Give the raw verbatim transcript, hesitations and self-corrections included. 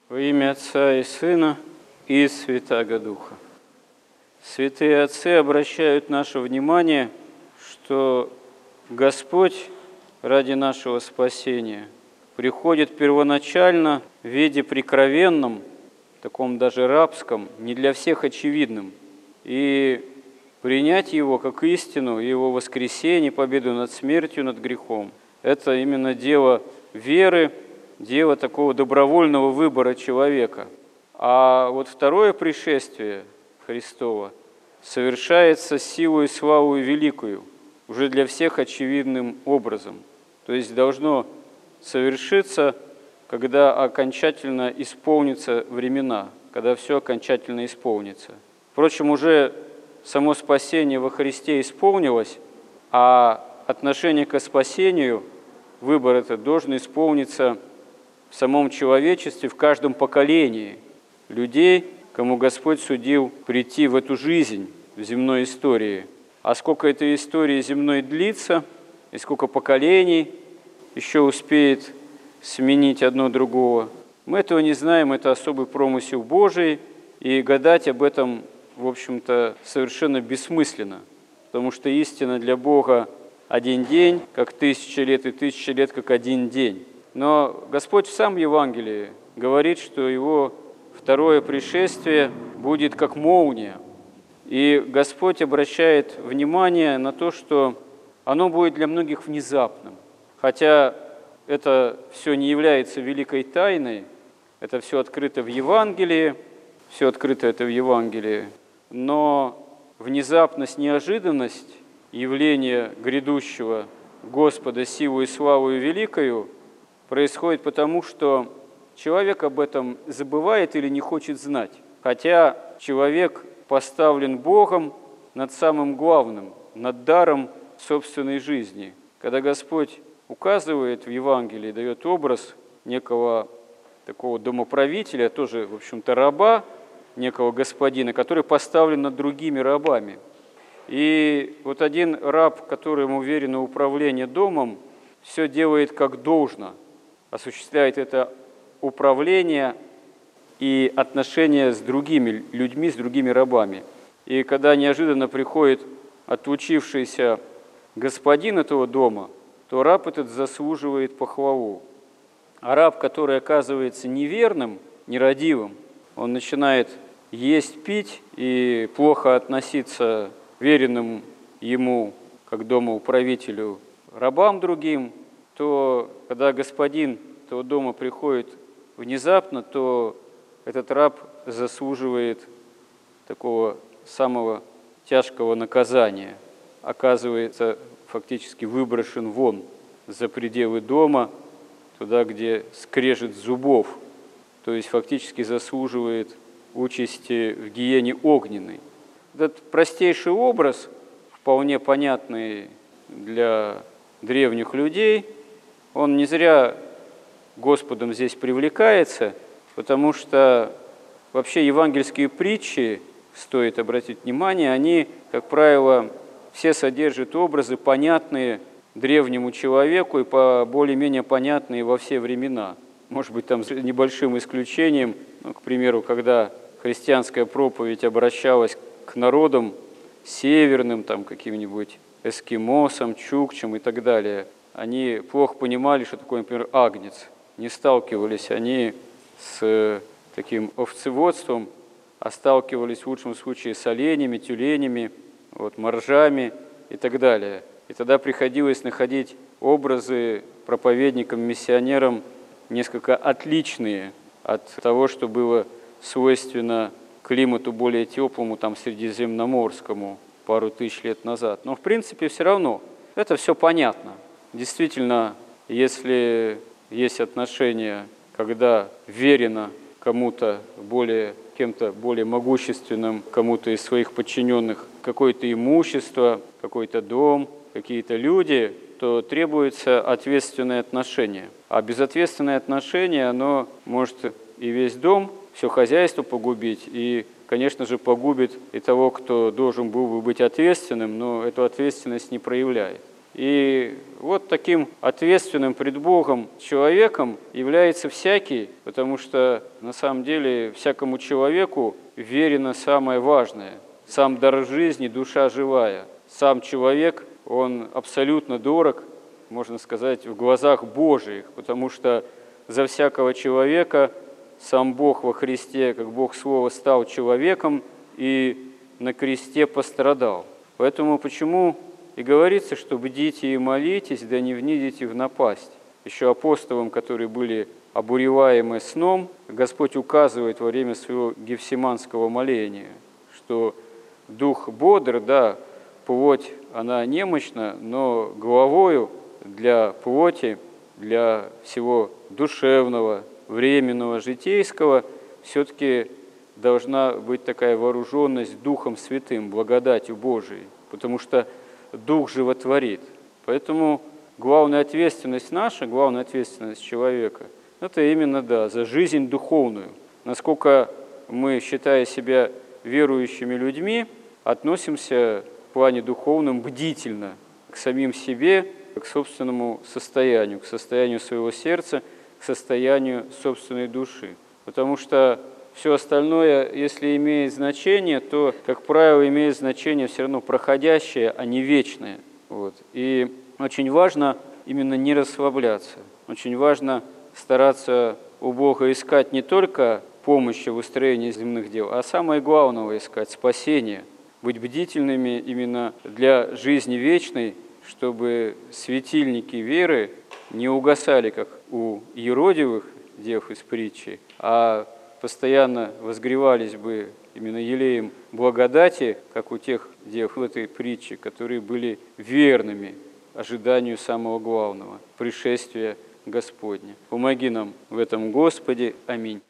Во имя Отца и Сына и Святаго Духа. Святые Отцы обращают наше внимание, что Господь ради нашего спасения приходит первоначально в виде прикровенном, таком даже рабском, не для всех очевидным, и принять Его как истину, Его воскресение, победу над смертью, над грехом – это именно дело веры, дело такого добровольного выбора человека. А вот второе пришествие Христово совершается силой и славой великою, уже для всех очевидным образом. То есть должно совершиться, когда окончательно исполнятся времена, когда все окончательно исполнится. Впрочем, уже само спасение во Христе исполнилось, а отношение к спасению, выбор этот должен исполниться в самом человечестве, в каждом поколении людей, кому Господь судил прийти в эту жизнь, в земной истории. А сколько этой истории земной длится, и сколько поколений еще успеет сменить одно другого, мы этого не знаем, это особый промысел Божий, и гадать об этом, в общем-то, совершенно бессмысленно, потому что истина для Бога один день, как тысяча лет, и тысяча лет, как один день. Но Господь в самом Евангелии говорит, что Его второе пришествие будет как молния. И Господь обращает внимание на то, что оно будет для многих внезапным. Хотя это все не является великой тайной, это все открыто в Евангелии, все открыто это в Евангелии, но внезапность, неожиданность явления грядущего Господа силой и славою великою происходит потому, что человек об этом забывает или не хочет знать. Хотя человек поставлен Богом над самым главным, над даром собственной жизни. Когда Господь указывает в Евангелии, дает образ некого такого домоправителя, тоже, в общем-то, раба, некого господина, который поставлен над другими рабами. И вот один раб, которому уверено управление домом, все делает как должно, осуществляет это управление и отношения с другими людьми, с другими рабами. И когда неожиданно приходит отлучившийся господин этого дома, то раб этот заслуживает похвалу. А раб, который оказывается неверным, нерадивым, он начинает есть, пить и плохо относиться к веренным ему, как домоуправителю, рабам другим, то когда господин этого дома приходит внезапно, то этот раб заслуживает такого самого тяжкого наказания, оказывается фактически выброшен вон за пределы дома, туда, где скрежет зубов, то есть фактически заслуживает участи в гиене огненной. Этот простейший образ, вполне понятный для древних людей, он не зря Господом здесь привлекается, потому что вообще евангельские притчи, стоит обратить внимание, они, как правило, все содержат образы, понятные древнему человеку и по более-менее понятные во все времена. Может быть, там с небольшим исключением, ну, к примеру, когда христианская проповедь обращалась к народам северным, там, каким-нибудь эскимосам, чукчам и так далее, они плохо понимали, что такое, например, агнец. Не сталкивались они с таким овцеводством, а сталкивались в лучшем случае с оленями, тюленями, вот, моржами и так далее. И тогда приходилось находить образы проповедникам, миссионерам несколько отличные от того, что было свойственно климату более теплому, там, средиземноморскому, пару тысяч лет назад. Но, в принципе, все равно это все понятно. Действительно, если есть отношения, когда верено кому-то более, кем-то более могущественным, кому-то из своих подчиненных какое-то имущество, какой-то дом, какие-то люди, то требуется ответственное отношение. А безответственное отношение, оно может и весь дом, все хозяйство погубить, и, конечно же, погубит и того, кто должен был бы быть ответственным, но эту ответственность не проявляет. И вот таким ответственным пред Богом человеком является всякий, потому что на самом деле всякому человеку верено самое важное. Сам дар жизни, душа живая. Сам человек, он абсолютно дорог, можно сказать, в глазах Божиих, потому что за всякого человека сам Бог во Христе, как Бог Слова, стал человеком и на кресте пострадал. Поэтому почему и говорится, что бдите и молитесь, да не внидите в напасть. Еще апостолам, которые были обуреваемы сном, Господь указывает во время своего гефсиманского моления, что дух бодр, да, плоть, она немощна, но головою для плоти, для всего душевного, временного, житейского все-таки должна быть такая вооруженность Духом Святым, благодатью Божией, потому что Дух животворит. Поэтому главная ответственность наша, главная ответственность человека, это именно, да, за жизнь духовную. Насколько мы, считая себя верующими людьми, относимся в плане духовном бдительно к самим себе, к собственному состоянию, к состоянию своего сердца, к состоянию собственной души. Потому что все остальное, если имеет значение, то, как правило, имеет значение все равно проходящее, а не вечное. Вот. И очень важно именно не расслабляться. Очень важно стараться у Бога искать не только помощи в устроении земных дел, а самое главное искать – спасение. Быть бдительными именно для жизни вечной, чтобы светильники веры не угасали, как у еродивых дев из притчи, а постоянно возгревались бы именно елеем благодати, как у тех дев в этой притче, которые были верными ожиданию самого главного – пришествия Господня. Помоги нам в этом, Господи. Аминь.